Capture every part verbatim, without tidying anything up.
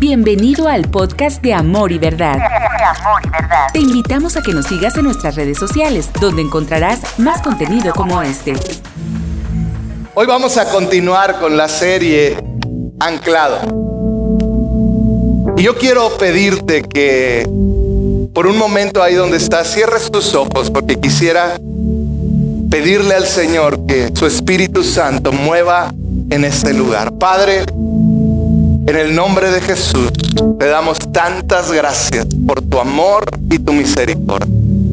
Bienvenido al podcast de Amor y Verdad. Te invitamos a que nos sigas en nuestras redes sociales, donde encontrarás más contenido como este. Hoy vamos a continuar con la serie Anclado. Y yo quiero pedirte que por un momento ahí donde estás, cierres tus ojos, porque quisiera pedirle al Señor que su Espíritu Santo mueva en este lugar. Padre, en el nombre de Jesús, te damos tantas gracias por tu amor y tu misericordia.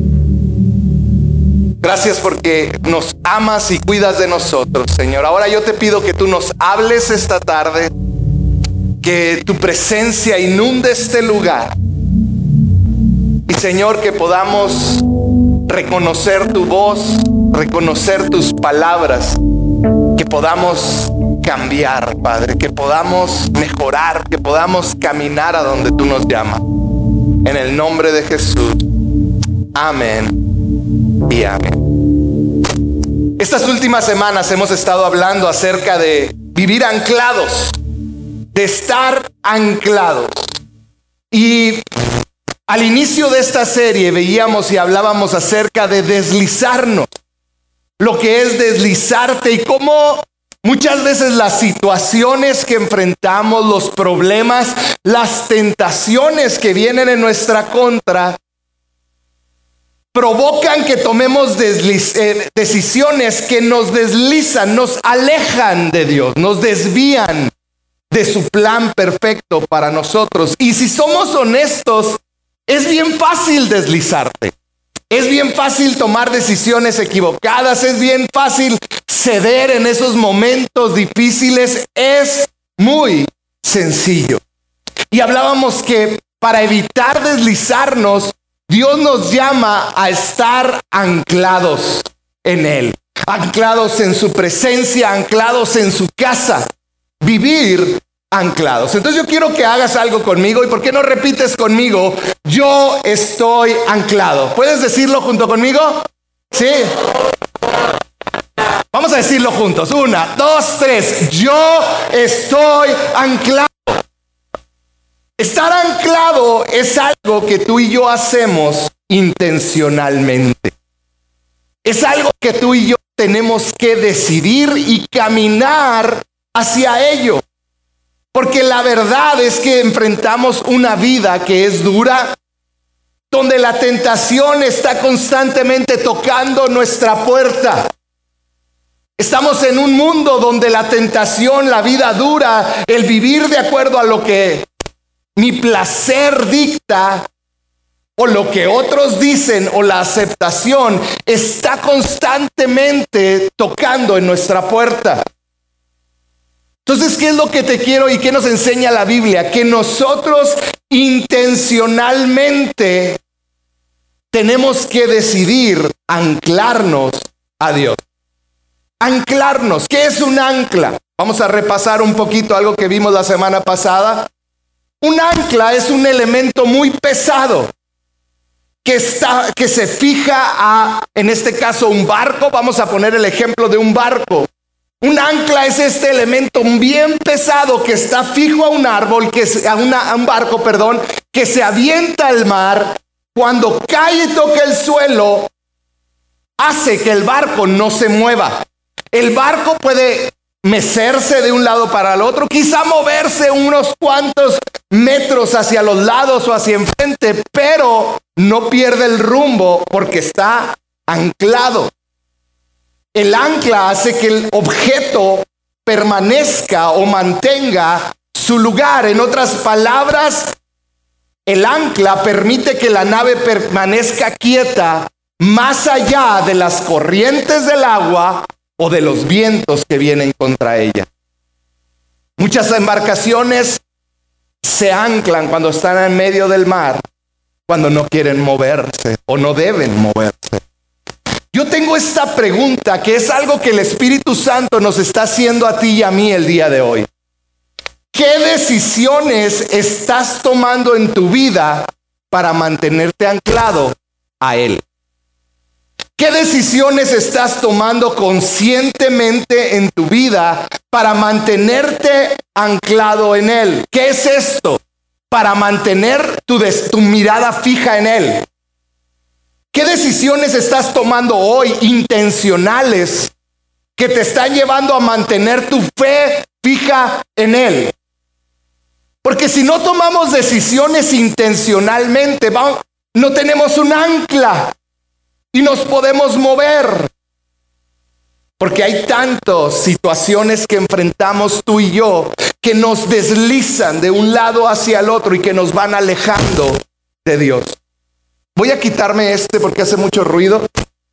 Gracias porque nos amas y cuidas de nosotros, Señor. Ahora yo te pido que tú nos hables esta tarde, que tu presencia inunde este lugar. Y Señor, que podamos reconocer tu voz, reconocer tus palabras, que podamos cambiar, Padre, que podamos mejorar, que podamos caminar a donde tú nos llamas. En el nombre de Jesús. Amén y amén. Estas últimas semanas hemos estado hablando acerca de vivir anclados, de estar anclados. Y al inicio de esta serie veíamos y hablábamos acerca de deslizarnos, lo que es deslizarte y cómo muchas veces las situaciones que enfrentamos, los problemas, las tentaciones que vienen en nuestra contra, provocan que tomemos desliz- eh, decisiones que nos deslizan, nos alejan de Dios, nos desvían de su plan perfecto para nosotros. Y si somos honestos, es bien fácil deslizarte. Es bien fácil tomar decisiones equivocadas. Es bien fácil ceder en esos momentos difíciles. Es muy sencillo. Y hablábamos que para evitar deslizarnos, Dios nos llama a estar anclados en Él. Anclados en su presencia, anclados en su casa. Vivir anclados. Entonces yo quiero que hagas algo conmigo. ¿Y por qué no repites conmigo? Yo estoy anclado. ¿Puedes decirlo junto conmigo? ¿Sí? Vamos a decirlo juntos. Una, dos, tres. Yo estoy anclado. Estar anclado es algo que tú y yo hacemos intencionalmente. Es algo que tú y yo tenemos que decidir y caminar hacia ello. Porque la verdad es que enfrentamos una vida que es dura, donde la tentación está constantemente tocando nuestra puerta. Estamos en un mundo donde la tentación, la vida dura, el vivir de acuerdo a lo que mi placer dicta, o lo que otros dicen, o la aceptación, está constantemente tocando en nuestra puerta. Entonces, ¿qué es lo que te quiero y qué nos enseña la Biblia? Que nosotros intencionalmente tenemos que decidir anclarnos a Dios. Anclarnos. ¿Qué es un ancla? Vamos a repasar un poquito algo que vimos la semana pasada. Un ancla es un elemento muy pesado que, está, que se fija a, en este caso, un barco. Vamos a poner el ejemplo de un barco. Un ancla es este elemento bien pesado que está fijo a un árbol, que se, a, una, a un barco, perdón, que se avienta al mar. Cuando cae y toca el suelo, hace que el barco no se mueva. El barco puede mecerse de un lado para el otro, quizá moverse unos cuantos metros hacia los lados o hacia enfrente, pero no pierde el rumbo porque está anclado. El ancla hace que el objeto permanezca o mantenga su lugar. En otras palabras, el ancla permite que la nave permanezca quieta más allá de las corrientes del agua o de los vientos que vienen contra ella. Muchas embarcaciones se anclan cuando están en medio del mar, cuando no quieren moverse o no deben moverse. Yo tengo esta pregunta que es algo que el Espíritu Santo nos está haciendo a ti y a mí el día de hoy. ¿Qué decisiones estás tomando en tu vida para mantenerte anclado a Él? ¿Qué decisiones estás tomando conscientemente en tu vida para mantenerte anclado en Él? ¿Qué es esto? para mantener tu, des- tu mirada fija en Él? ¿Qué decisiones estás tomando hoy intencionales que te están llevando a mantener tu fe fija en Él? Porque si no tomamos decisiones intencionalmente, vamos, no tenemos un ancla y nos podemos mover. Porque hay tantas situaciones que enfrentamos tú y yo que nos deslizan de un lado hacia el otro y que nos van alejando de Dios. Voy a quitarme este porque hace mucho ruido.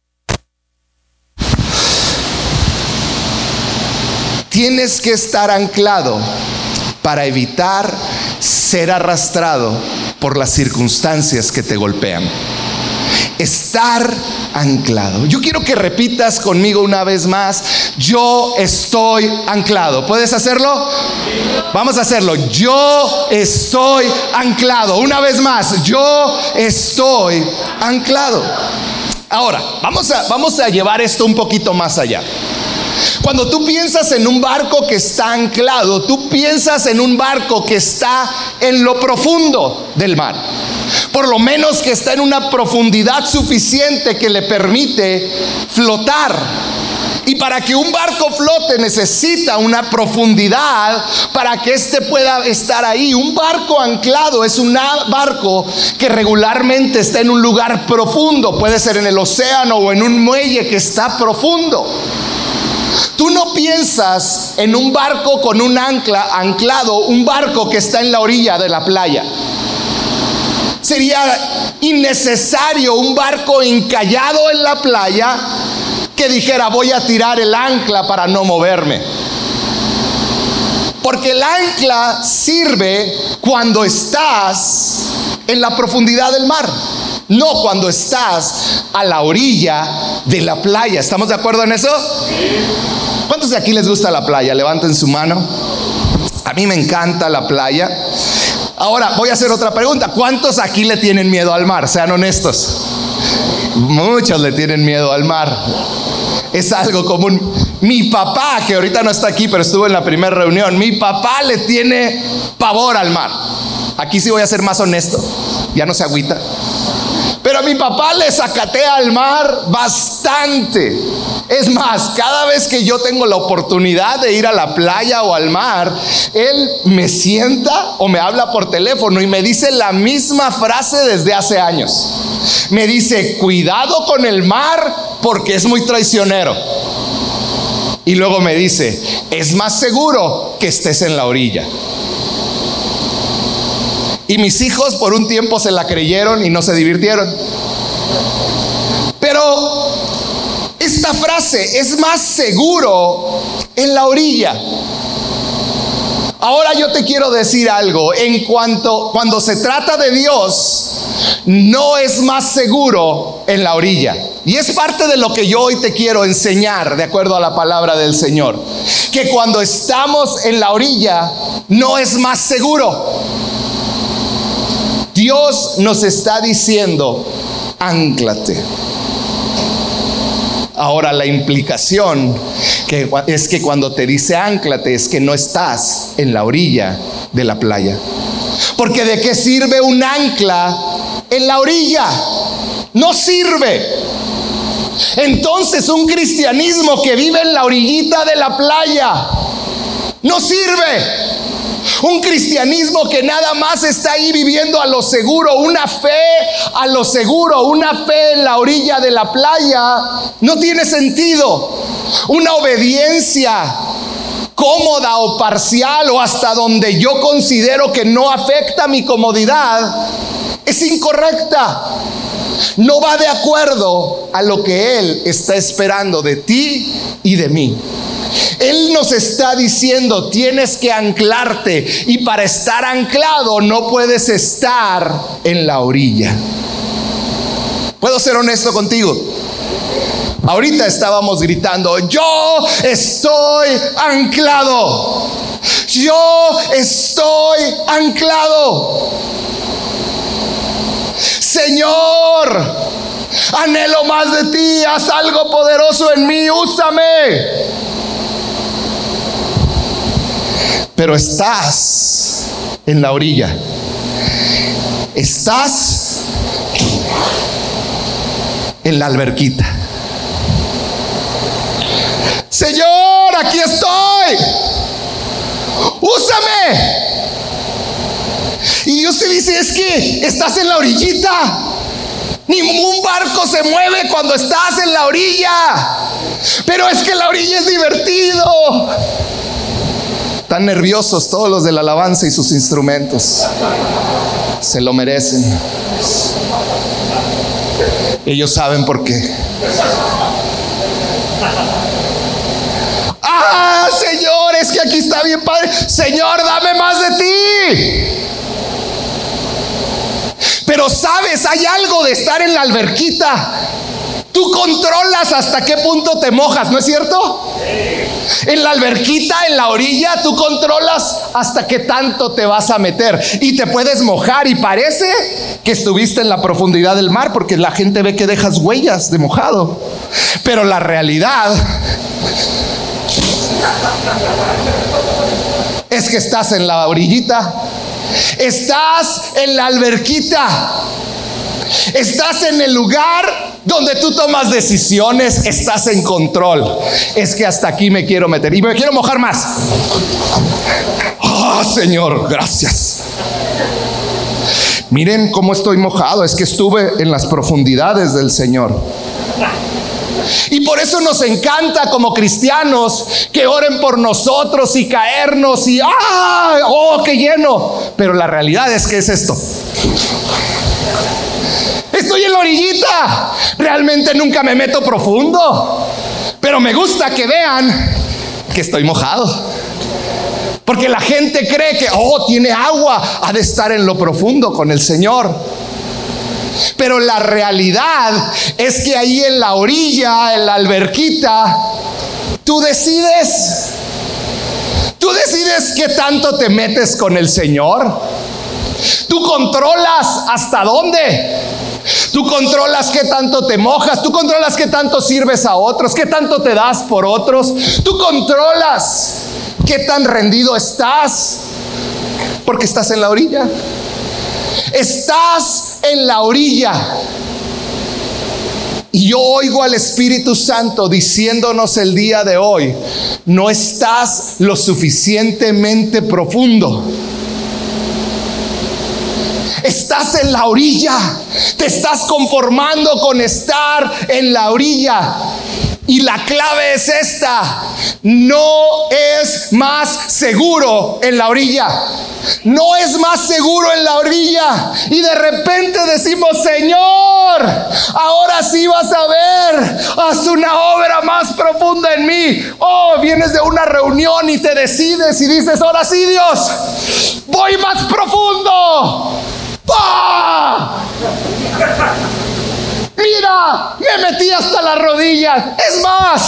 Tienes que estar anclado para evitar ser arrastrado por las circunstancias que te golpean. Estar anclado. Yo quiero que repitas conmigo una vez más: yo estoy anclado. ¿Puedes hacerlo? Vamos a hacerlo. Yo estoy anclado. Una vez más: yo estoy anclado. Ahora, vamos a, vamos a llevar esto un poquito más allá. Cuando tú piensas en un barco que está anclado, tú piensas en un barco que está en lo profundo del mar. Por lo menos que está en una profundidad suficiente que le permite flotar. Y para que un barco flote necesita una profundidad para que éste pueda estar ahí. Un barco anclado es un barco que regularmente está en un lugar profundo. Puede ser en el océano o en un muelle que está profundo. Tú no piensas en un barco con un ancla anclado, un barco que está en la orilla de la playa. Sería innecesario un barco encallado en la playa que dijera: voy a tirar el ancla para no moverme. Porque el ancla sirve cuando estás en la profundidad del mar, no cuando estás a la orilla de la playa. ¿Estamos de acuerdo en eso? ¿Cuántos de aquí les gusta la playa? Levanten su mano. A mí me encanta la playa. Ahora voy a hacer otra pregunta. ¿Cuántos aquí le tienen miedo al mar? Sean honestos. Muchos le tienen miedo al mar. Es algo común. Mi papá, que ahorita no está aquí, pero estuvo en la primera reunión, mi papá le tiene pavor al mar. Aquí sí voy a ser más honesto. Ya no se agüita. Pero a mi papá le sacatea al mar bastante. Es más, cada vez que yo tengo la oportunidad de ir a la playa o al mar, él me sienta o me habla por teléfono y me dice la misma frase desde hace años. Me dice: cuidado con el mar porque es muy traicionero. Y luego me dice: es más seguro que estés en la orilla. Y mis hijos por un tiempo se la creyeron y no se divirtieron. Pero esta frase: es más seguro en la orilla. Ahora yo te quiero decir algo. En cuanto, cuando se trata de Dios, no es más seguro en la orilla. Y es parte de lo que yo hoy te quiero enseñar, de acuerdo a la palabra del Señor. Que cuando estamos en la orilla, no es más seguro. Dios nos está diciendo: ánclate. Ahora la implicación que es que cuando te dice ánclate es que no estás en la orilla de la playa. Porque ¿de qué sirve un ancla en la orilla? No sirve. Entonces un cristianismo que vive en la orillita de la playa no sirve. Un cristianismo que nada más está ahí viviendo a lo seguro, una fe a lo seguro, una fe en la orilla de la playa, no tiene sentido. Una obediencia cómoda o parcial o hasta donde yo considero que no afecta mi comodidad es incorrecta. No va de acuerdo a lo que Él está esperando de ti y de mí. Él nos está diciendo: tienes que anclarte, y para estar anclado no puedes estar en la orilla. ¿Puedo ser honesto contigo? Ahorita estábamos gritando: yo estoy anclado, yo estoy anclado. Señor, anhelo más de ti, haz algo poderoso en mí, úsame. Pero estás en la orilla. estás en la alberquita. Señor, aquí estoy, úsame. Y Dios te dice, es que estás en la orillita. Ningún barco se mueve cuando estás en la orilla. Pero es que la orilla es divertido. Están nerviosos todos los de la alabanza y sus instrumentos. Se lo merecen. Ellos saben por qué. Ah, Señor, es que aquí está bien padre. Señor, dame más de ti. Pero sabes, hay algo de estar en la alberquita. Tú controlas hasta qué punto te mojas, ¿no es cierto? En la alberquita, en la orilla, tú controlas hasta qué tanto te vas a meter. Y te puedes mojar y parece que estuviste en la profundidad del mar, porque la gente ve que dejas huellas de mojado. Pero la realidad es que estás en la orillita. Estás en la alberquita. Estás en el lugar donde tú tomas decisiones. Estás en control. Es que hasta aquí me quiero meter y me quiero mojar más. Ah, oh, Señor, gracias. Miren cómo estoy mojado. Es que estuve en las profundidades del Señor. Y por eso nos encanta como cristianos que oren por nosotros y caernos y ¡ah! ¡Oh, qué lleno! Pero la realidad es que es esto. Estoy en la orillita. Realmente nunca me meto profundo. Pero me gusta que vean que estoy mojado. Porque la gente cree que, oh, tiene agua. Ha de estar en lo profundo con el Señor. Pero la realidad es que ahí en la orilla, en la alberquita, tú decides. Tú decides qué tanto te metes con el Señor. Tú controlas hasta dónde. Tú controlas qué tanto te mojas. Tú controlas qué tanto sirves a otros. Qué tanto te das por otros. Tú controlas qué tan rendido estás. Porque estás en la orilla. Estás en la orilla. Y yo oigo al Espíritu Santo diciéndonos el día de hoy: no estás lo suficientemente profundo. Estás en la orilla. Te estás conformando con estar en la orilla. Y la clave es esta: no es más seguro en la orilla. No es más seguro en la orilla. Y de repente decimos: Señor, ahora sí vas a ver, haz una obra más profunda en mí. Oh, vienes de una reunión y te decides y dices: ahora sí, Dios, voy más profundo. ¡Pah! Mira, me metí hasta las rodillas. Es más,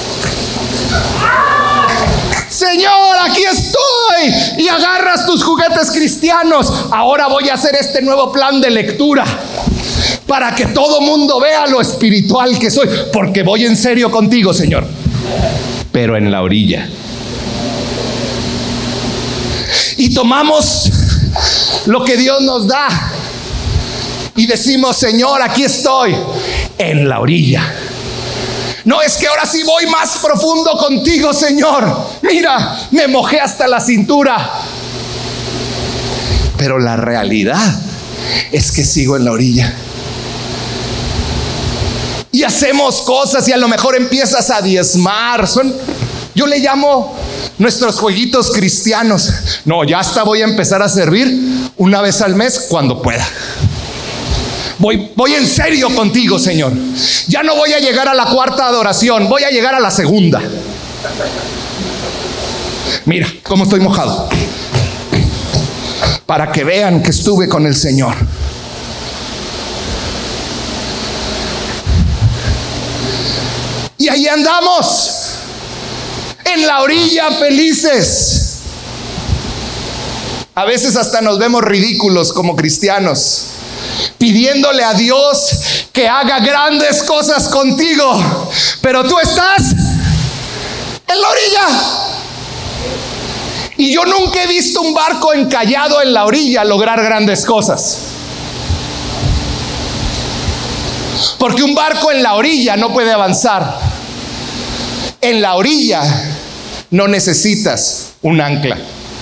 Señor, aquí estoy. Y agarras tus juguetes cristianos. Ahora voy a hacer este nuevo plan de lectura para que todo mundo vea lo espiritual que soy. Porque voy en serio contigo, Señor. Pero en la orilla. Y tomamos lo que Dios nos da y decimos: Señor, aquí estoy en la orilla. No, es que ahora sí voy más profundo contigo, Señor. Mira, me mojé hasta la cintura. Pero la realidad es que sigo en la orilla. Y hacemos cosas y a lo mejor empiezas a diezmar. Son, yo le llamo nuestros jueguitos cristianos. No, ya hasta voy a empezar a servir una vez al mes cuando pueda. Voy, voy en serio contigo, Señor. Ya no voy a llegar a la cuarta adoración, voy a llegar a la segunda. Mira cómo estoy mojado, para que vean que estuve con el Señor. Y ahí andamos, en la orilla, felices. A veces hasta nos vemos ridículos como cristianos, pidiéndole a Dios que haga grandes cosas contigo, pero tú estás en la orilla. Y yo nunca he visto un barco encallado en la orilla lograr grandes cosas. Porque un barco en la orilla no puede avanzar. En la orilla no necesitas un ancla.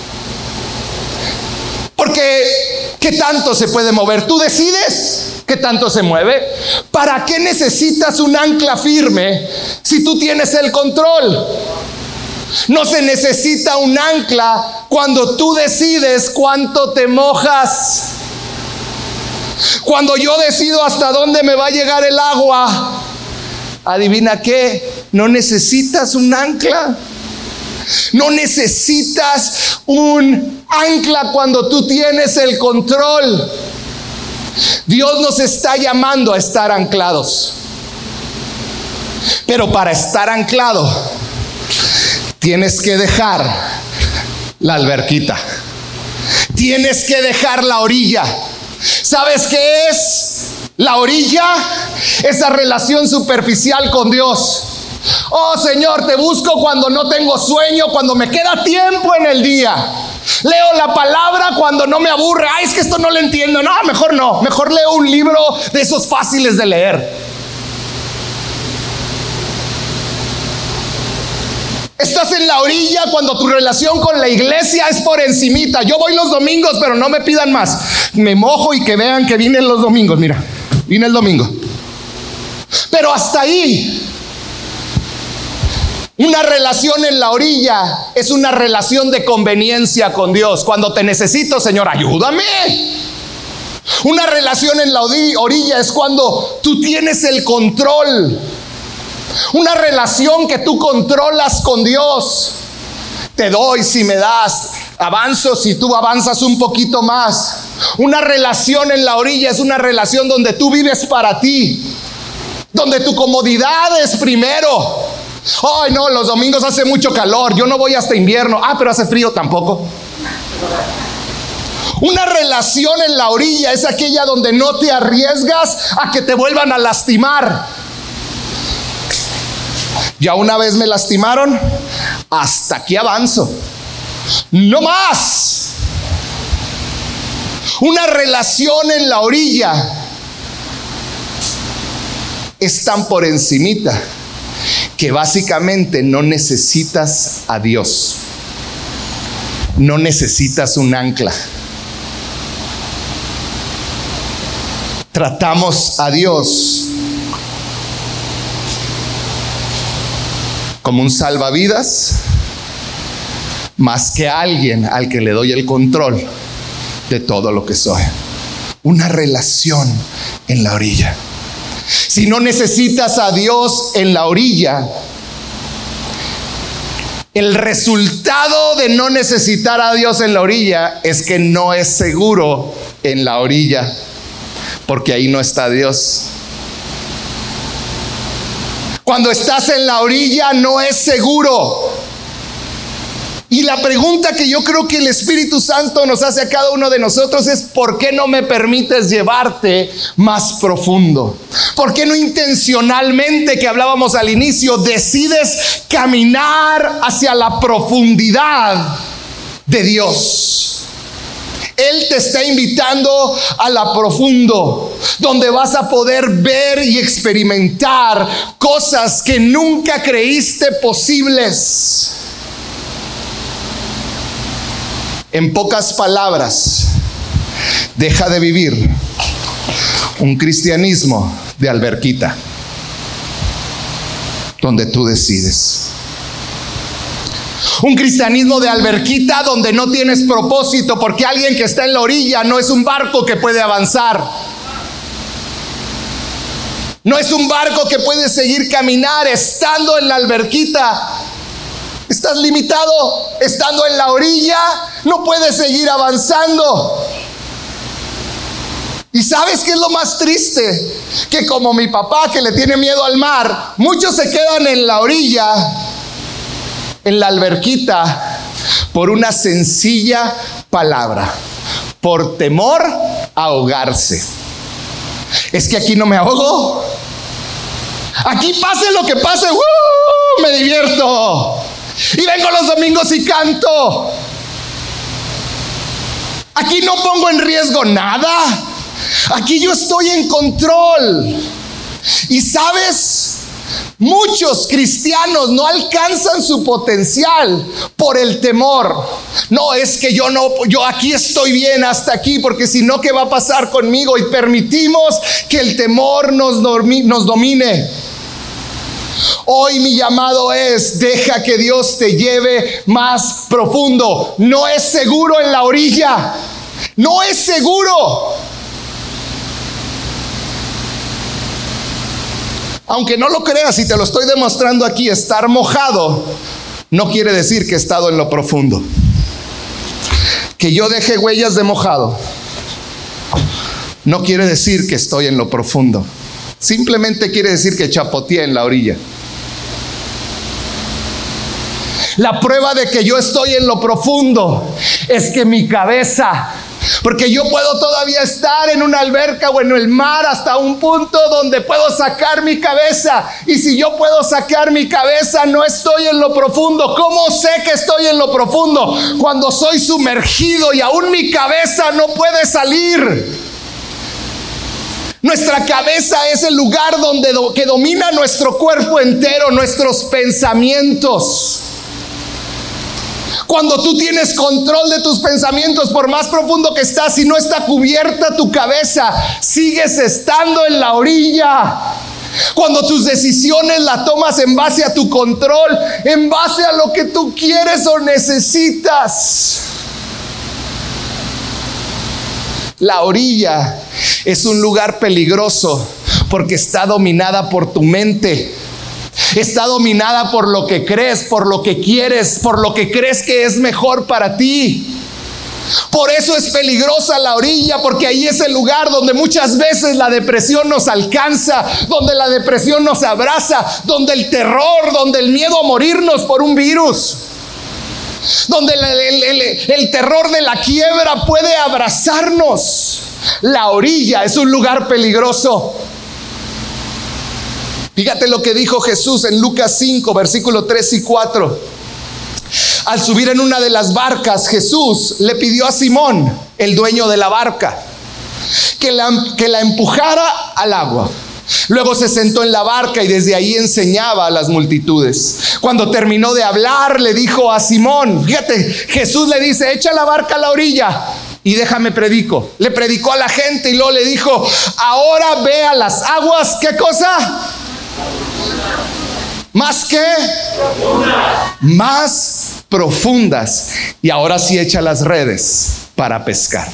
Porque ¿qué tanto se puede mover? Tú decides qué tanto se mueve. ¿Para qué necesitas un ancla firme si tú tienes el control? No se necesita un ancla cuando tú decides cuánto te mojas. Cuando yo decido hasta dónde me va a llegar el agua, adivina qué, no necesitas un ancla. No necesitas un ancla cuando tú tienes el control. Dios nos está llamando a estar anclados. Pero para estar anclado, tienes que dejar la alberquita. Tienes que dejar la orilla. ¿Sabes qué es la orilla? Esa relación superficial con Dios. Oh Señor, te busco cuando no tengo sueño, cuando me queda tiempo en el día. Leo la palabra cuando no me aburre. Ay, es que esto no lo entiendo. No, mejor no. Mejor leo un libro de esos fáciles de leer. Estás en la orilla cuando tu relación con la iglesia es por encimita. Yo voy los domingos, pero no me pidan más. Me mojo y que vean que vienen los domingos. Mira, vine el domingo. Pero hasta ahí. Una relación en la orilla es una relación de conveniencia con Dios. Cuando te necesito, Señor, ayúdame. Una relación en la orilla es cuando tú tienes el control. Una relación que tú controlas con Dios. Te doy si me das, avanzo si tú avanzas un poquito más. Una relación en la orilla es una relación donde tú vives para ti, donde tu comodidad es primero. Ay, no, los domingos hace mucho calor, yo no voy hasta invierno. Ah, pero hace frío tampoco. Una relación en la orilla es aquella donde no te arriesgas a que te vuelvan a lastimar. Ya una vez me lastimaron, hasta aquí avanzo. No más. Una relación en la orilla es tan por encimita que básicamente no necesitas a Dios. No necesitas un ancla. Tratamos a Dios como un salvavidas, más que alguien al que le doy el control de todo lo que soy. Una relación en la orilla. Si no necesitas a Dios en la orilla, el resultado de no necesitar a Dios en la orilla es que no es seguro en la orilla, porque ahí no está Dios. Cuando estás en la orilla no es seguro. Y la pregunta que yo creo que el Espíritu Santo nos hace a cada uno de nosotros es: ¿por qué no me permites llevarte más profundo? ¿Por qué no intencionalmente, que hablábamos al inicio, decides caminar hacia la profundidad de Dios? Él te está invitando a la profundo, donde vas a poder ver y experimentar cosas que nunca creíste posibles. En pocas palabras, deja de vivir un cristianismo de alberquita, donde tú decides. Un cristianismo de alberquita donde no tienes propósito, porque alguien que está en la orilla no es un barco que puede avanzar. No es un barco que puede seguir caminar. Estando en la alberquita, estás limitado. Estando en la orilla, no puedes seguir avanzando. ¿Y sabes qué es lo más triste? Que como mi papá, que le tiene miedo al mar, muchos se quedan en la orilla, en la alberquita, por una sencilla palabra: por temor a ahogarse. Es que aquí no me ahogo. Aquí pase lo que pase, ¡uh! Me divierto. Y vengo los domingos y canto. Aquí no pongo en riesgo nada. Aquí yo estoy en control. Y sabes, muchos cristianos no alcanzan su potencial por el temor. No, es que yo no, yo aquí estoy bien hasta aquí, porque si no, ¿qué va a pasar conmigo? Y permitimos que el temor nos, dormi, nos domine. Hoy mi llamado es: deja que Dios te lleve más profundo. No es seguro en la orilla. No es seguro. Aunque no lo creas, y te lo estoy demostrando aquí, estar mojado no quiere decir que he estado en lo profundo. Que yo deje huellas de mojado no quiere decir que estoy en lo profundo. Simplemente quiere decir que chapoteé en la orilla. La prueba de que yo estoy en lo profundo es que mi cabeza, porque yo puedo todavía estar en una alberca o en el mar hasta un punto donde puedo sacar mi cabeza. Y si yo puedo sacar mi cabeza, no estoy en lo profundo. ¿Cómo sé que estoy en lo profundo? Cuando soy sumergido y aún mi cabeza no puede salir. Nuestra cabeza es el lugar donde do, que domina nuestro cuerpo entero, nuestros pensamientos. Cuando tú tienes control de tus pensamientos, por más profundo que estás, si no está cubierta tu cabeza, sigues estando en la orilla. Cuando tus decisiones las tomas en base a tu control, en base a lo que tú quieres o necesitas. La orilla es un lugar peligroso porque está dominada por tu mente. Está dominada por lo que crees, por lo que quieres, por lo que crees que es mejor para ti. Por eso es peligrosa la orilla, porque ahí es el lugar donde muchas veces la depresión nos alcanza, donde la depresión nos abraza, donde el terror, donde el miedo a morirnos por un virus, donde el, el, el, el terror de la quiebra puede abrazarnos. La orilla es un lugar peligroso. Fíjate lo que dijo Jesús en Lucas cinco, versículo tres y cuatro. Al subir en una de las barcas, Jesús le pidió a Simón, el dueño de la barca, que la, que la empujara al agua. Luego se sentó en la barca y desde ahí enseñaba a las multitudes. Cuando terminó de hablar, le dijo a Simón, fíjate, Jesús le dice: echa la barca a la orilla y déjame predico. Le predicó a la gente y luego le dijo: ahora ve a las aguas, ¿qué cosa? ¿Más qué? Profundas. Más profundas. Y ahora sí echa las redes para pescar.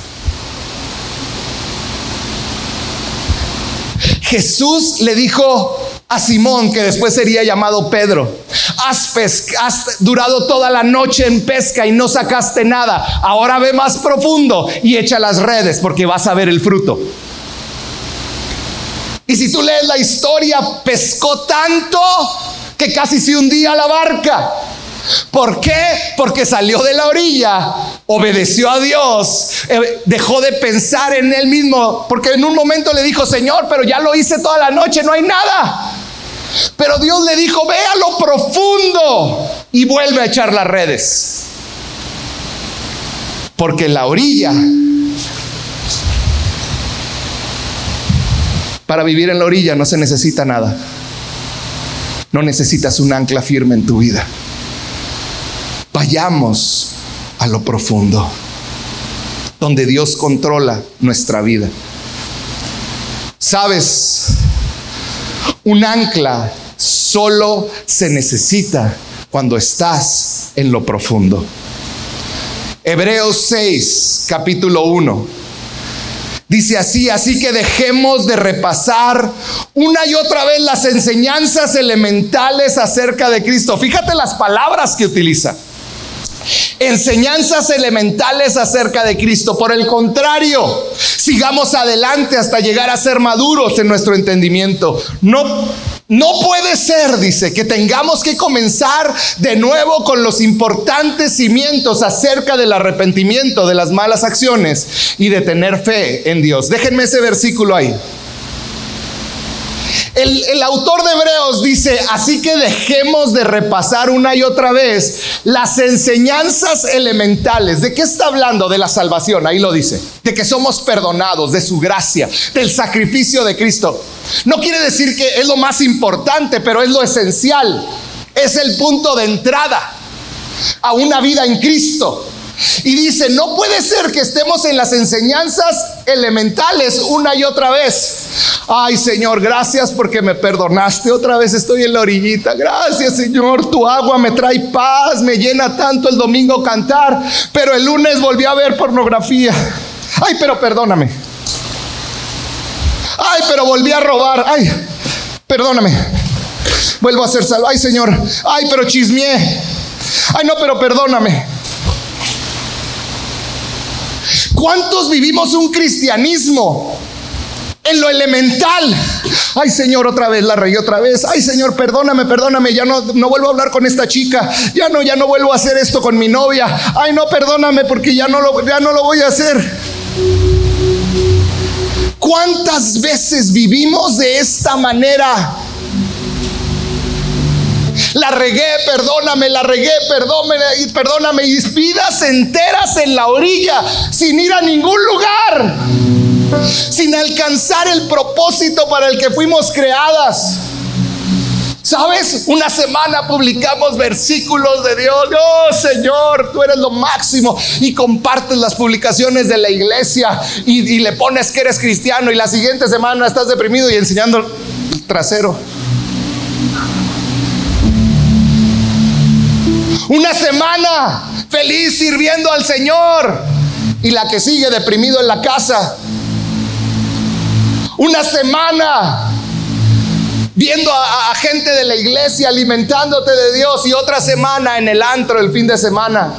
Jesús le dijo a Simón, que después sería llamado Pedro: has, pesca- has durado toda la noche en pesca y no sacaste nada. Ahora ve más profundo y echa las redes, porque vas a ver el fruto. Y si tú lees la historia, pescó tanto que casi se hundía la barca. ¿Por qué? Porque salió de la orilla, obedeció a Dios, eh, dejó de pensar en él mismo, porque en un momento le dijo: Señor, pero ya lo hice toda la noche, no hay nada. Pero Dios le dijo: ve a lo profundo y vuelve a echar las redes. Porque en la orilla, para vivir en la orilla no se necesita nada. No necesitas un ancla firme en tu vida. Vayamos a lo profundo, donde Dios controla nuestra vida. ¿Sabes? Un ancla solo se necesita cuando estás en lo profundo. Hebreos seis, capítulo uno. Dice así: así que dejemos de repasar una y otra vez las enseñanzas elementales acerca de Cristo. Fíjate las palabras que utiliza. Enseñanzas elementales acerca de Cristo. Por el contrario, sigamos adelante hasta llegar a ser maduros en nuestro entendimiento. No, no puede ser, dice, que tengamos que comenzar de nuevo con los importantes cimientos acerca del arrepentimiento de las malas acciones y de tener fe en Dios. Déjenme ese versículo ahí. El, el autor de Hebreos dice, así que dejemos de repasar una y otra vez las enseñanzas elementales. ¿De qué está hablando? De la salvación, ahí lo dice. De que somos perdonados, de su gracia, del sacrificio de Cristo. No quiere decir que es lo más importante, pero es lo esencial. Es el punto de entrada a una vida en Cristo. Y dice, no puede ser que estemos en las enseñanzas elementales una y otra vez. Ay, Señor, gracias porque me perdonaste. Otra vez estoy en la orillita. Gracias, Señor, tu agua me trae paz, me llena tanto el domingo cantar, pero el lunes volví a ver pornografía. Ay, pero perdóname. Ay, pero volví a robar. Ay, perdóname. Vuelvo a ser salvo. Ay, Señor. Ay, pero chismeé. Ay, no, pero perdóname. ¿Cuántos vivimos un cristianismo en lo elemental? Ay, Señor, otra vez la regué otra vez. Ay, Señor, perdóname, perdóname. Ya no, no vuelvo a hablar con esta chica. Ya no, ya no vuelvo a hacer esto con mi novia. Ay, no, perdóname porque ya no lo, ya no lo voy a hacer. ¿Cuántas veces vivimos de esta manera? La regué, perdóname, la regué, perdóname, perdóname. Y vidas enteras en la orilla, sin ir a ningún lugar, sin alcanzar el propósito para el que fuimos creadas. ¿Sabes? Una semana publicamos versículos de Dios. Oh, Señor, tú eres lo máximo. Y compartes las publicaciones de la iglesia y, y le pones que eres cristiano. Y la siguiente semana estás deprimido y enseñando el trasero. Una semana feliz sirviendo al Señor y la que sigue deprimido en la casa. Una semana viendo a, a gente de la iglesia alimentándote de Dios y otra semana en el antro el fin de semana.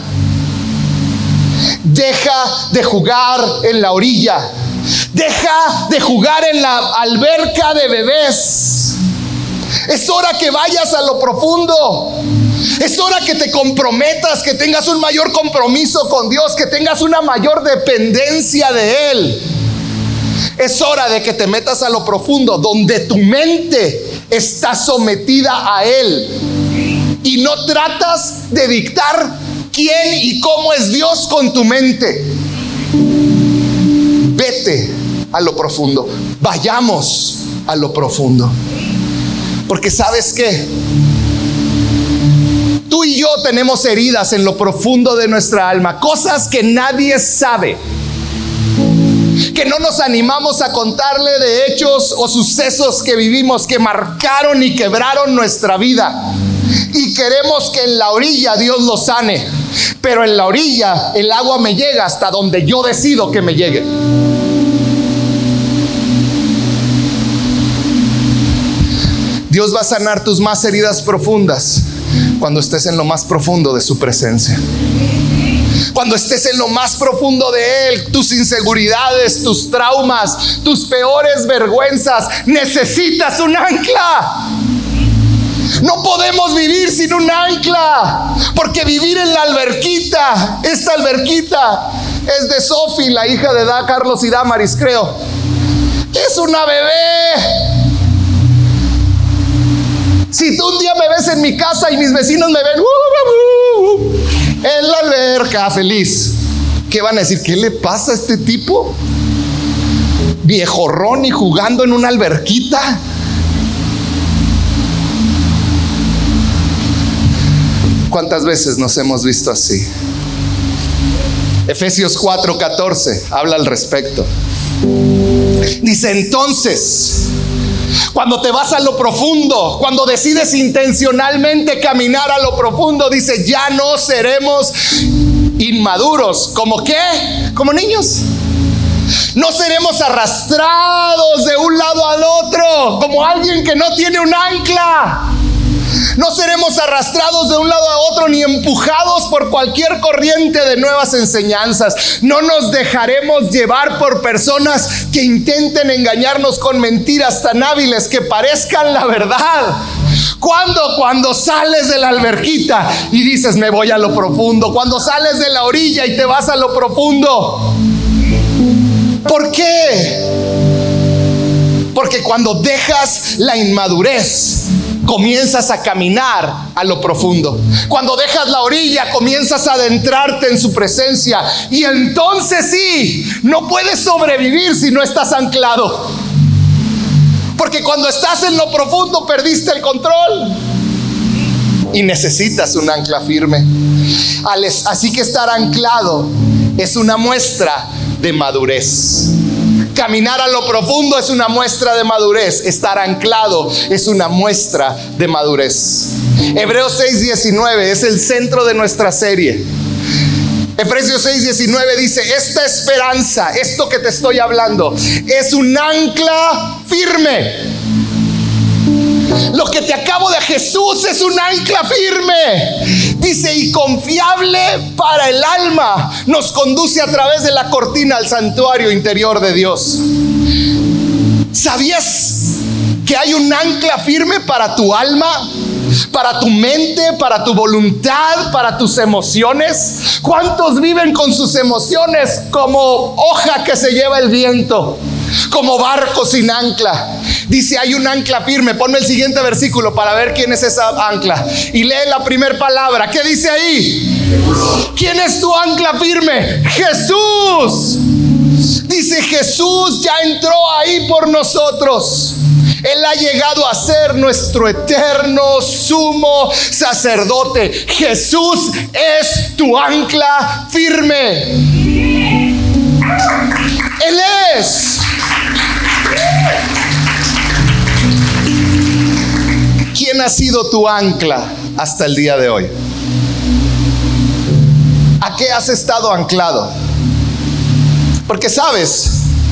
Deja de jugar en la orilla. Deja de jugar en la alberca de bebés. Es hora que vayas a lo profundo. Es hora que te comprometas, que tengas un mayor compromiso con Dios, que tengas una mayor dependencia de Él. Es hora de que te metas a lo profundo, donde tu mente está sometida a Él. Y no tratas de dictar quién y cómo es Dios con tu mente. Vete a lo profundo. Vayamos a lo profundo. Porque ¿sabes qué? Tú y yo tenemos heridas en lo profundo de nuestra alma, cosas que nadie sabe, que no nos animamos a contarle, de hechos o sucesos que vivimos, que marcaron y quebraron nuestra vida. Y queremos que en la orilla Dios lo sane, pero en la orilla el agua me llega hasta donde yo decido que me llegue. Dios va a sanar tus más heridas profundas cuando estés en lo más profundo de su presencia. Cuando estés en lo más profundo de Él, tus inseguridades, tus traumas, tus peores vergüenzas, necesitas un ancla. No podemos vivir sin un ancla, porque vivir en la alberquita, esta alberquita es de Sofi, la hija de Da, Carlos y Damaris, creo. Es una bebé. Si tú un día me ves en mi casa y mis vecinos me ven uh, uh, uh, en la alberca feliz, ¿qué van a decir? ¿Qué le pasa a este tipo? Viejorrón y jugando en una alberquita. ¿Cuántas veces nos hemos visto así? Efesios cuatro catorce habla al respecto. Dice, entonces, cuando te vas a lo profundo, cuando decides intencionalmente caminar a lo profundo, dice, ya no seremos inmaduros. ¿Cómo qué? Como niños. No seremos arrastrados de un lado al otro, como alguien que no tiene un ancla. No seremos arrastrados de un lado a otro, ni empujados por cualquier corriente de nuevas enseñanzas. No nos dejaremos llevar por personas que intenten engañarnos con mentiras tan hábiles que parezcan la verdad. ¿Cuándo? Cuando sales de la alberquita y dices, me voy a lo profundo. Cuando sales de la orilla y te vas a lo profundo. ¿Por qué? Porque cuando Cuando dejas la inmadurez, comienzas a caminar a lo profundo. Cuando dejas la orilla, comienzas a adentrarte en su presencia. Y entonces sí, no puedes sobrevivir si no estás anclado. Porque cuando estás en lo profundo, perdiste el control. Y necesitas un ancla firme. Así que estar anclado es una muestra de madurez. Caminar a lo profundo es una muestra de madurez. Estar anclado es una muestra de madurez. Hebreos seis diecinueve es el centro de nuestra serie. Efesios seis diecinueve dice: esta esperanza, esto que te estoy hablando, es un ancla firme. Lo que te acabo de Jesús es un ancla firme. Dice, y confiable para el alma. Nos conduce a través de la cortina al santuario interior de Dios. ¿Sabías que hay un ancla firme para tu alma? Para tu mente, para tu voluntad, para tus emociones. ¿Cuántos viven con sus emociones como hoja que se lleva el viento? Como barco sin ancla. Dice, hay un ancla firme. Ponme el siguiente versículo para ver quién es esa ancla. Y lee la primera palabra. ¿Qué dice ahí? ¿Quién es tu ancla firme? Jesús. Dice, Jesús ya entró ahí por nosotros. Él ha llegado a ser nuestro eterno sumo sacerdote. Jesús es tu ancla firme. Él es. ¿Quién ha sido tu ancla hasta el día de hoy? ¿A qué has estado anclado? Porque sabes,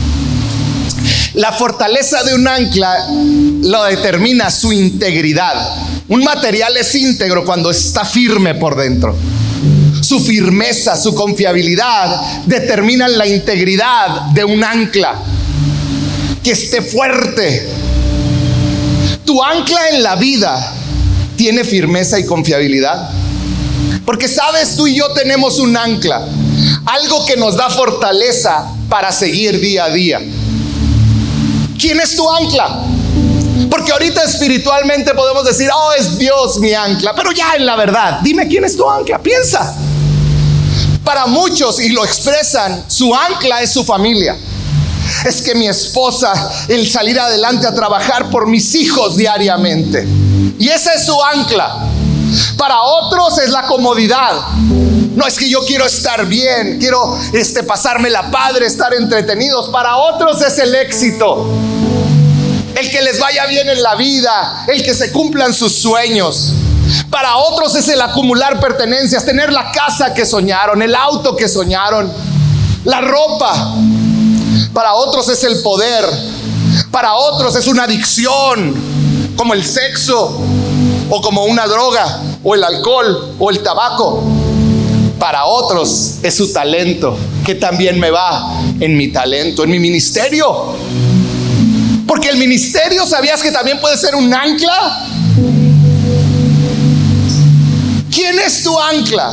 la fortaleza de un ancla lo determina su integridad. Un material es íntegro cuando está firme por dentro. Su firmeza, su confiabilidad determinan la integridad de un ancla. Que esté fuerte. Tu ancla en la vida tiene firmeza y confiabilidad. Porque sabes, tú y yo tenemos un ancla. Algo que nos da fortaleza para seguir día a día. ¿Quién es tu ancla? Porque ahorita espiritualmente podemos decir, oh, es Dios mi ancla. Pero ya en la verdad, dime quién es tu ancla. Piensa. Para muchos, y lo expresan, su ancla es su familia. Es que mi esposa, el salir adelante a trabajar por mis hijos diariamente. Y esa es su ancla. Para otros es la comodidad. No, es que yo quiero estar bien, quiero este, pasármela padre, estar entretenidos. Para otros es el éxito. El que les vaya bien en la vida, el que se cumplan sus sueños. Para otros es el acumular pertenencias, tener la casa que soñaron, el auto que soñaron, la ropa. Para otros es el poder. Para otros es una adicción, como el sexo, o como una droga, o el alcohol, o el tabaco. Para otros es su talento, que también me va en mi talento, en mi ministerio. Porque el ministerio, ¿sabías que también puede ser un ancla? ¿Quién es tu ancla?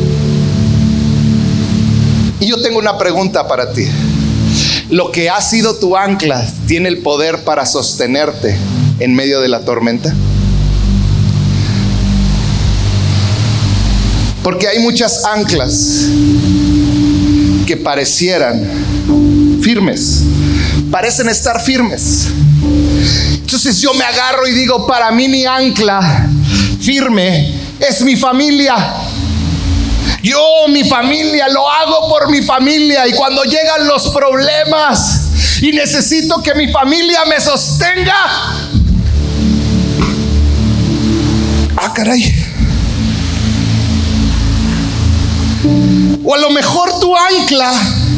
Y yo tengo una pregunta para ti. ¿Lo que ha sido tu ancla tiene el poder para sostenerte en medio de la tormenta? Porque hay muchas anclas que parecieran firmes, parecen estar firmes. Entonces yo me agarro y digo, para mí mi ancla firme es mi familia. Yo, mi familia, lo hago por mi familia. Y cuando llegan los problemas y necesito que mi familia me sostenga, ah, caray. O a lo mejor tu ancla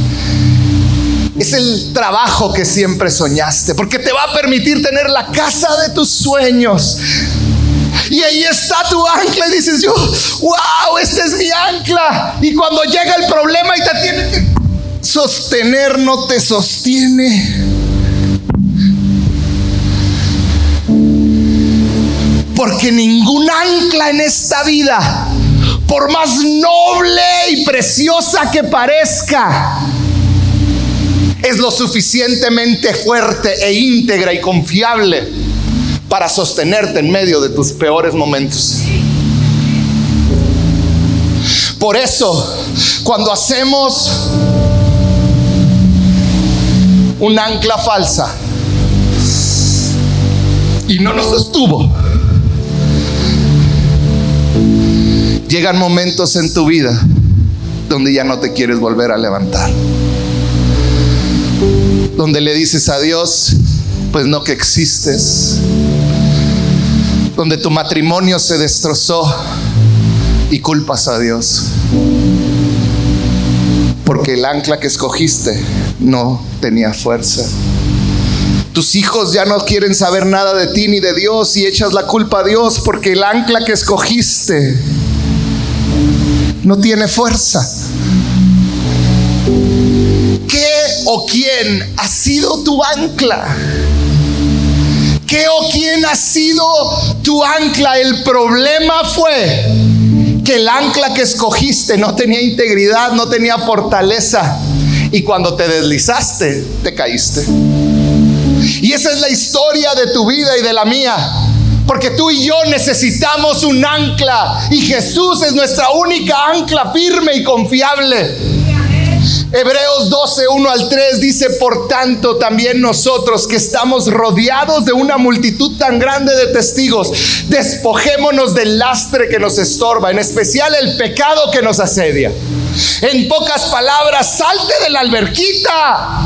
es el trabajo que siempre soñaste, porque te va a permitir tener la casa de tus sueños. Y ahí está tu ancla y dices, yo, wow, este es mi ancla. Y cuando llega el problema y te tiene que sostener, no te sostiene. Porque ningún ancla en esta vida, por más noble y preciosa que parezca, es lo suficientemente fuerte e íntegra y confiable para sostenerte en medio de tus peores momentos. Por eso, cuando hacemos un ancla falsa y no nos sostuvo, llegan momentos en tu vida donde ya no te quieres volver a levantar, donde le dices a Dios, pues no que existes, donde tu matrimonio se destrozó y culpas a Dios porque el ancla que escogiste no tenía fuerza. Tus hijos ya no quieren saber nada de ti ni de Dios y echas la culpa a Dios porque el ancla que escogiste no tiene fuerza. ¿Qué o quién ha sido tu ancla? ¿Qué o quién ha sido tu ancla? El problema fue que el ancla que escogiste no tenía integridad, no tenía fortaleza, y cuando te deslizaste, te caíste. Y esa es la historia de tu vida y de la mía, porque tú y yo necesitamos un ancla, y Jesús es nuestra única ancla firme y confiable. Hebreos doce, uno al tres dice: por tanto también nosotros, que estamos rodeados de una multitud tan grande de testigos, despojémonos del lastre que nos estorba, en especial el pecado que nos asedia. En pocas palabras, salte de la alberquita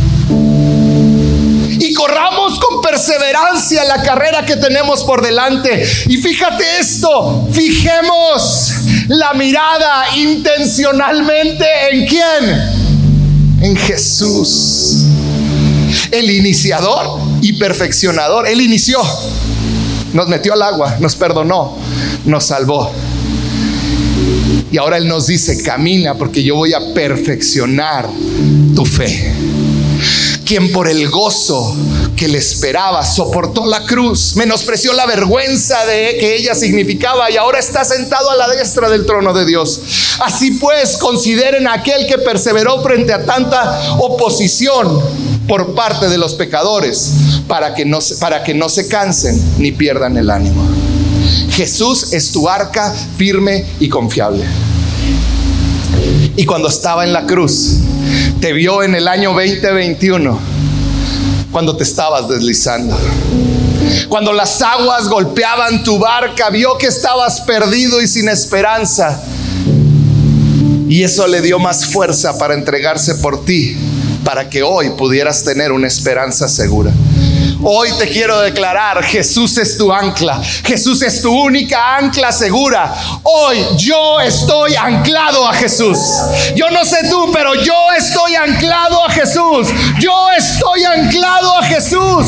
y corramos con perseverancia la carrera que tenemos por delante. Y fíjate esto, fijemos la mirada intencionalmente ¿en quién? En Jesús, el iniciador y perfeccionador. Él inició, nos metió al agua, nos perdonó, nos salvó. Y ahora Él nos dice: camina, porque yo voy a perfeccionar tu fe. Quien por el gozo que le esperaba soportó la cruz, menospreció la vergüenza de que ella significaba, y ahora está sentado a la diestra del trono de Dios. Así pues, consideren a aquel que perseveró frente a tanta oposición por parte de los pecadores, para que no, para que no se cansen ni pierdan el ánimo. Jesús es tu arca firme y confiable. Y cuando estaba en la cruz, te vio en el año veinte veintiuno, cuando te estabas deslizando. Cuando las aguas golpeaban tu barca, vio que estabas perdido y sin esperanza. Y eso le dio más fuerza para entregarse por ti, para que hoy pudieras tener una esperanza segura. Hoy te quiero declarar: Jesús es tu ancla. Jesús es tu única ancla segura. Hoy yo estoy anclado a Jesús. Yo no sé tú, pero yo estoy anclado a Jesús. Yo estoy anclado a Jesús.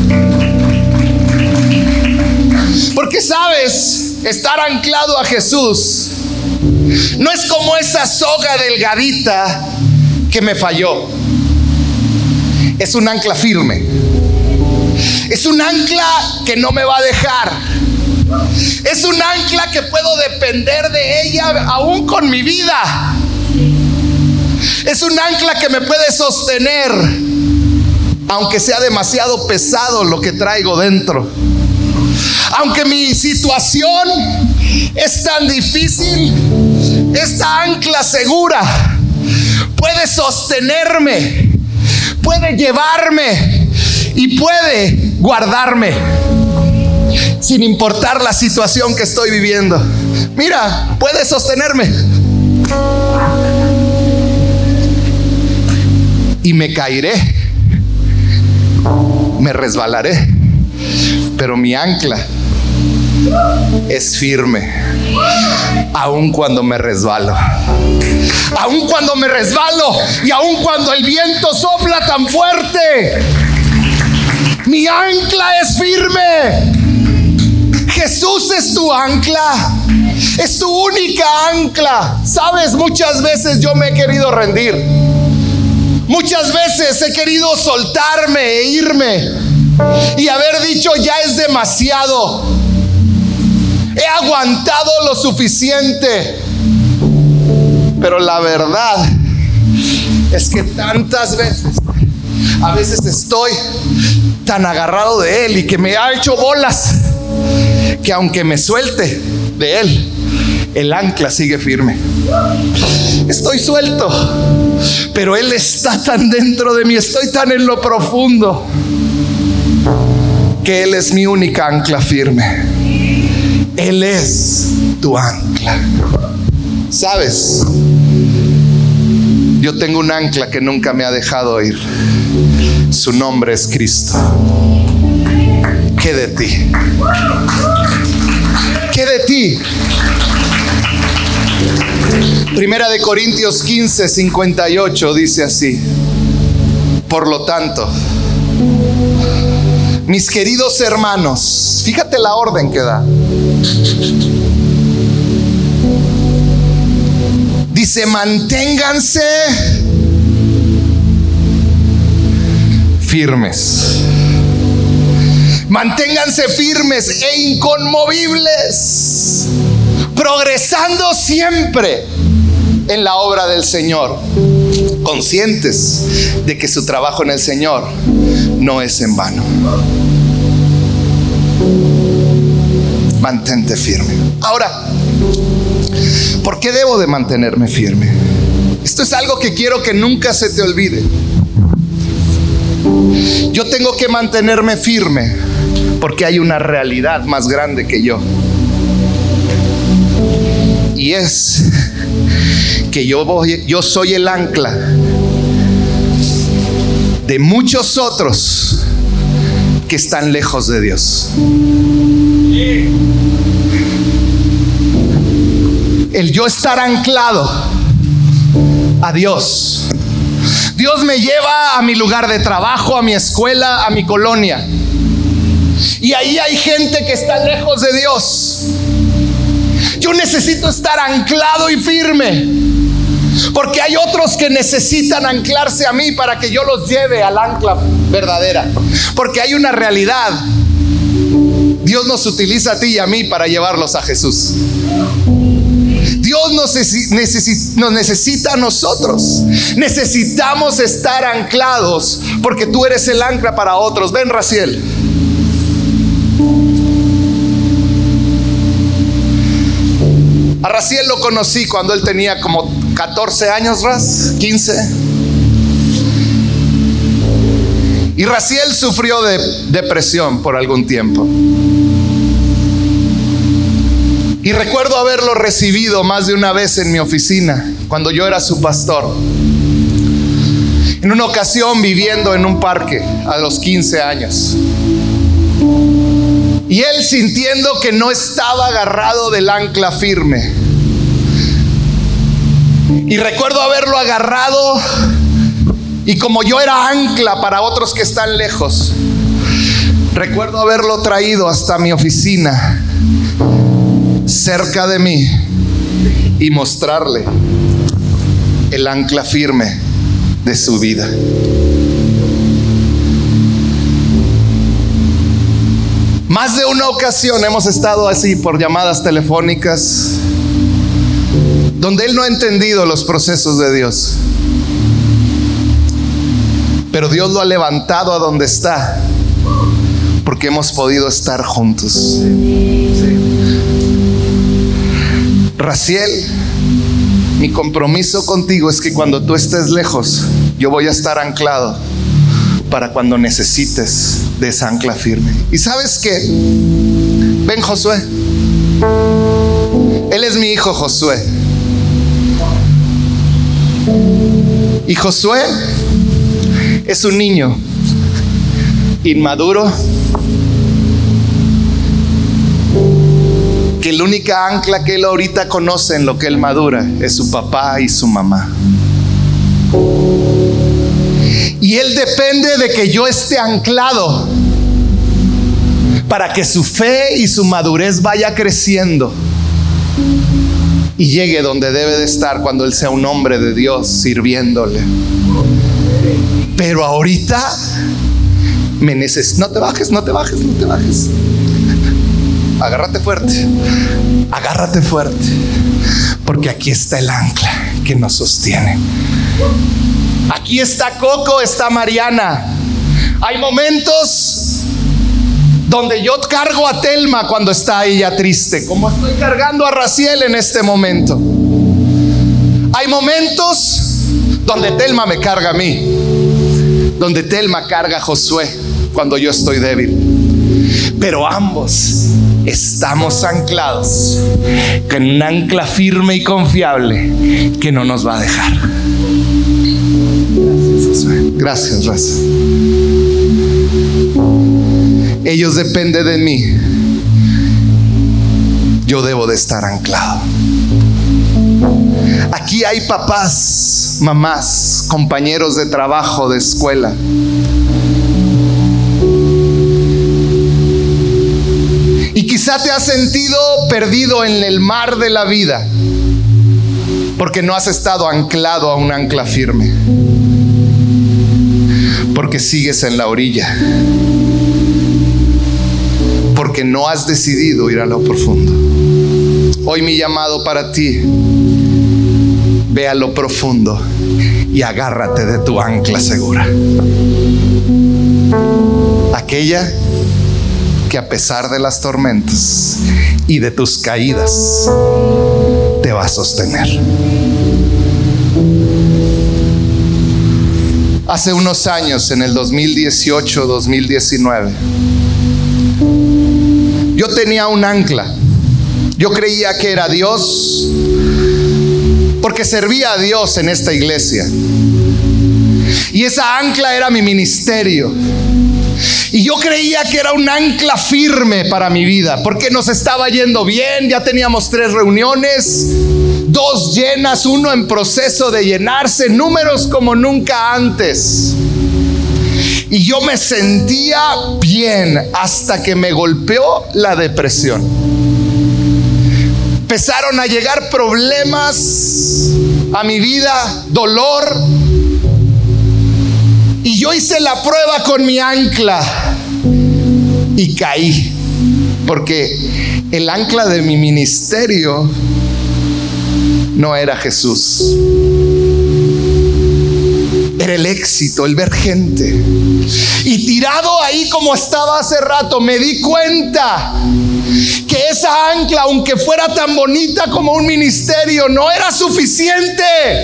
Porque sabes, estar anclado a Jesús no es como esa soga delgadita que me falló. Es un ancla firme. Es un ancla que no me va a dejar. Es un ancla que puedo depender de ella aún con mi vida. Es un ancla que me puede sostener, aunque sea demasiado pesado lo que traigo dentro. Aunque mi situación es tan difícil, esta ancla segura puede sostenerme, puede llevarme y puede guardarme, sin importar la situación que estoy viviendo. Mira, puede sostenerme. Y me caeré, me resbalaré, pero mi ancla es firme, aun cuando me resbalo. Aun cuando me resbalo y aun cuando el viento sopla tan fuerte, mi ancla es firme. Jesús es tu ancla, es tu única ancla. Sabes, muchas veces yo me he querido rendir. Muchas veces he querido soltarme e irme y haber dicho: ya es demasiado. He aguantado lo suficiente. Pero la verdad es que tantas veces a veces estoy tan agarrado de Él y que me ha hecho bolas, que aunque me suelte de Él, el ancla sigue firme. Estoy suelto, pero Él está tan dentro de mí, estoy tan en lo profundo, que Él es mi única ancla firme. Él es tu ancla. ¿Sabes? Yo tengo un ancla que nunca me ha dejado ir. Su nombre es Cristo. ¿Qué de ti? ¿Qué de ti? Primera de Corintios quince, cincuenta y ocho dice así: por lo tanto, mis queridos hermanos, fíjate la orden que da. Dice: manténganse firmes. Manténganse firmes e inconmovibles, progresando siempre en la obra del Señor, conscientes de que su trabajo en el Señor no es en vano. Mantente firme. Ahora, ¿por qué debo de mantenerme firme? Esto es algo que quiero que nunca se te olvide. Yo tengo que mantenerme firme porque hay una realidad más grande que yo. Y es que yo, voy, yo soy el ancla de muchos otros que están lejos de Dios. El yo estar anclado a Dios. Dios me lleva a mi lugar de trabajo, a mi escuela, a mi colonia. Y ahí hay gente que está lejos de Dios. Yo necesito estar anclado y firme, porque hay otros que necesitan anclarse a mí para que yo los lleve al ancla verdadera. Porque hay una realidad. Dios nos utiliza a ti y a mí para llevarlos a Jesús. Dios nos, necesi- nos necesita a nosotros. Necesitamos estar anclados, porque tú eres el ancla para otros. Ven, Raciel. A Raciel lo conocí cuando él tenía como catorce años, Raz, quince. Y Raciel sufrió de depresión por algún tiempo. Y recuerdo haberlo recibido más de una vez en mi oficina, cuando yo era su pastor. En una ocasión, viviendo en un parque a los quince años. Y él, sintiendo que no estaba agarrado del ancla firme. Y recuerdo haberlo agarrado, y como yo era ancla para otros que están lejos, recuerdo haberlo traído hasta mi oficina, cerca de mí, y mostrarle el ancla firme de su vida. Más de una ocasión hemos estado así por llamadas telefónicas, donde él no ha entendido los procesos de Dios, pero Dios lo ha levantado a donde está, porque hemos podido estar juntos. Raciel, mi compromiso contigo es que cuando tú estés lejos, yo voy a estar anclado para cuando necesites de esa ancla firme. ¿Y sabes qué? Ven, Josué. Él es mi hijo Josué. Y Josué es un niño inmaduro, que la única ancla que él ahorita conoce en lo que él madura es su papá y su mamá. Y él depende de que yo esté anclado para que su fe y su madurez vaya creciendo y llegue donde debe de estar cuando él sea un hombre de Dios sirviéndole. Pero ahorita me necesito. No te bajes, no te bajes, no te bajes. Agárrate fuerte, agárrate fuerte, porque aquí está el ancla que nos sostiene. Aquí está Coco, está Mariana, Hay momentos donde yo cargo a Telma cuando está ella triste, como estoy cargando a Raciel en este momento. Hay momentos donde Telma me carga a mí, donde Telma carga a Josué cuando yo estoy débil. Pero ambos estamos anclados con un ancla firme y confiable que no nos va a dejar. Gracias, Josué. Gracias, Raza. Ellos dependen de mí. Yo debo de estar anclado. Aquí hay papás, mamás, compañeros de trabajo, de escuela. Y quizá te has sentido perdido en el mar de la vida porque no has estado anclado a un ancla firme, porque sigues en la orilla, porque no has decidido ir a lo profundo. Hoy mi llamado para ti: ve a lo profundo y agárrate de tu ancla segura, aquella que a pesar de las tormentas y de tus caídas te va a sostener. Hace unos años, en el dos mil dieciocho, dos mil diecinueve, yo tenía un ancla. Yo creía que era Dios, porque servía a Dios en esta iglesia, y esa ancla era mi ministerio. Y yo creía que era un ancla firme para mi vida, porque nos estaba yendo bien. Ya teníamos tres reuniones, dos llenas, uno en proceso de llenarse, números como nunca antes. Y yo me sentía bien hasta que me golpeó la depresión. Empezaron a llegar problemas a mi vida, dolor. Y yo hice la prueba con mi ancla y caí, porque el ancla de mi ministerio no era Jesús, era el éxito, el ver gente. Y tirado ahí como estaba hace rato, me di cuenta que esa ancla, aunque fuera tan bonita como un ministerio, no era suficiente.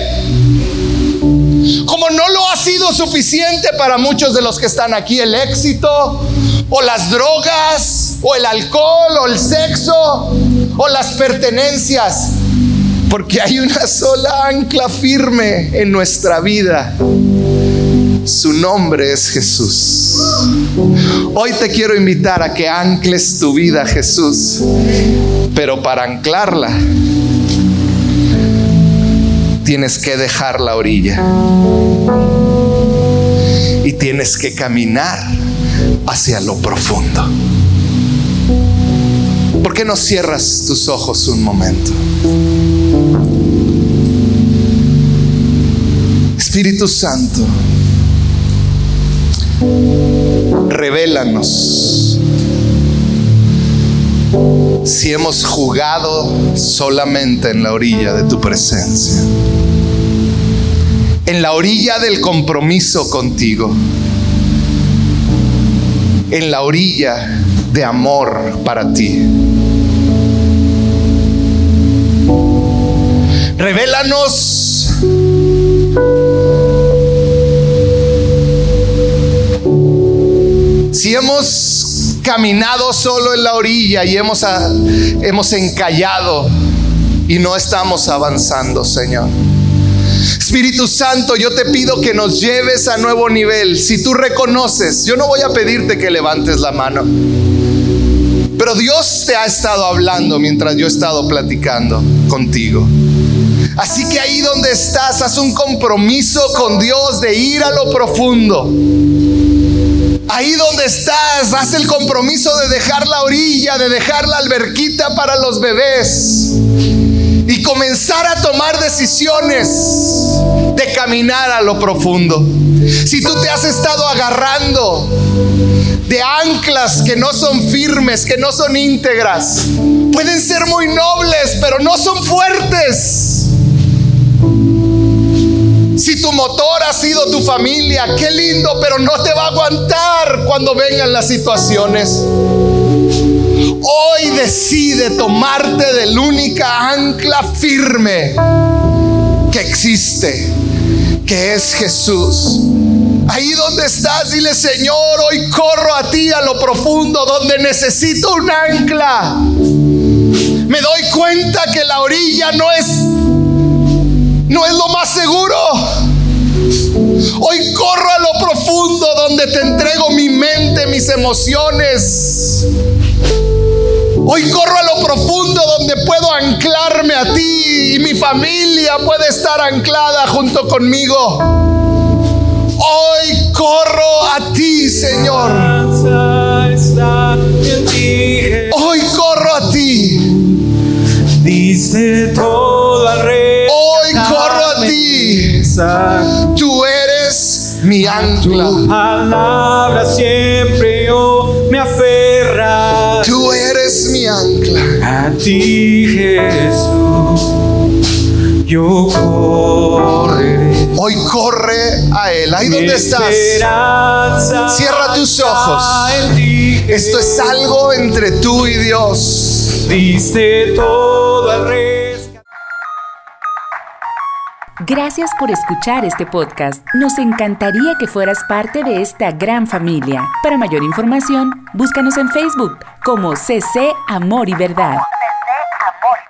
Como no lo ha sido suficiente para muchos de los que están aquí el éxito, o las drogas, o el alcohol, o el sexo, o las pertenencias. Porque hay una sola ancla firme en nuestra vida. Su nombre es Jesús. Hoy te quiero invitar a que ancles tu vida a Jesús. Pero para anclarla, tienes que dejar la orilla y tienes que caminar hacia lo profundo. ¿Por qué no cierras tus ojos un momento? Espíritu Santo, revélanos si hemos jugado solamente en la orilla de tu presencia, en la orilla del compromiso contigo, en la orilla de amor para ti. Revélanos si hemos caminado solo en la orilla y hemos, a, hemos encallado y no estamos avanzando, Señor. Espíritu Santo, yo te pido que nos lleves a nuevo nivel. Si tú reconoces, yo no voy a pedirte que levantes la mano, pero Dios te ha estado hablando mientras yo he estado platicando contigo. Así que ahí donde estás, haz un compromiso con Dios de ir a lo profundo. Ahí donde estás, haz el compromiso de dejar la orilla, de dejar la alberquita para los bebés y comenzar a tomar decisiones de caminar a lo profundo. Si tú te has estado agarrando de anclas que no son firmes, que no son íntegras, pueden ser muy nobles, pero no son fuertes. Si tu motor ha sido tu familia, qué lindo, pero no te va a aguantar cuando vengan las situaciones. Hoy decide tomarte del única ancla firme que existe, que es Jesús. Ahí donde estás, dile: Señor, hoy corro a ti a lo profundo donde necesito un ancla. Me doy cuenta que la orilla no es no es lo más seguro. Hoy corro a lo profundo donde te entrego mi mente, mis emociones. Hoy corro a lo profundo donde puedo anclarme a ti y mi familia puede estar anclada junto conmigo. Hoy corro a ti, Señor. Hoy corro a ti. Diste todo al rey. Hoy corro a ti. Tú eres mi ancla. Tu palabra siempre yo me aferra. Tú eres mi ancla. A ti, Jesús, yo correré. Hoy corre a Él. Ahí donde estás, cierra tus ojos. Esto es algo entre tú y Dios. Diste todo al rescate. Gracias por escuchar este podcast. Nos encantaría que fueras parte de esta gran familia. Para mayor información, búscanos en Facebook como C C Amor y Verdad. C C Amor y Verdad.